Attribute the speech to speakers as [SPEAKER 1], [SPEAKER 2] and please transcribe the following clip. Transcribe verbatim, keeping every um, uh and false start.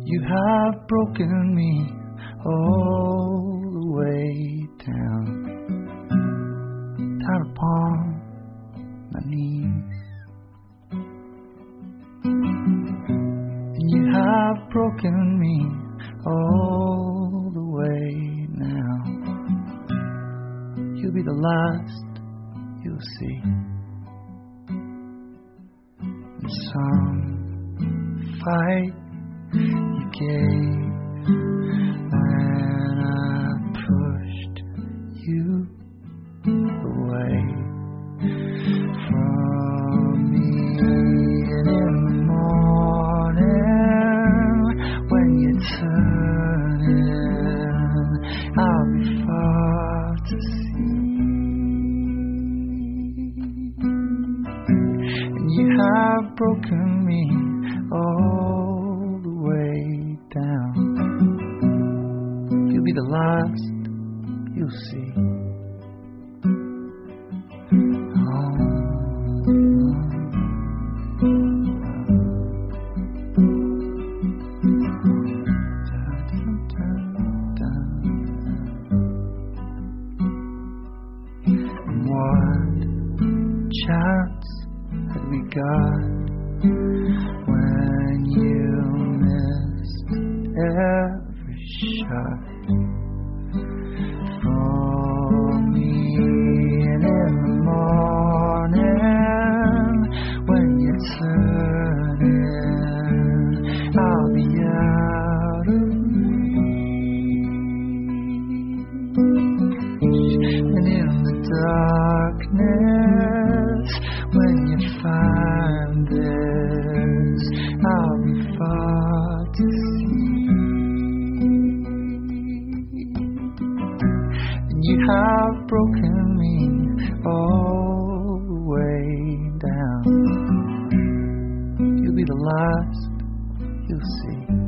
[SPEAKER 1] You have broken me all the way down, down upon my knees. And you have broken me all the way now. You'll be the last you'll see. And some fight you gave when I pushed you away from me. And in the morning when you turn in, I'll be far to see. And you have broken me all the way down. You'll be the last you'll see. Oh. And what chance had we got when you missed every shot from me? And in the morning when you turn in, I'll be out of reach. And in the darkness when you find this, I'll be far to see. And you have broken me all the way down. You'll be the last you'll see.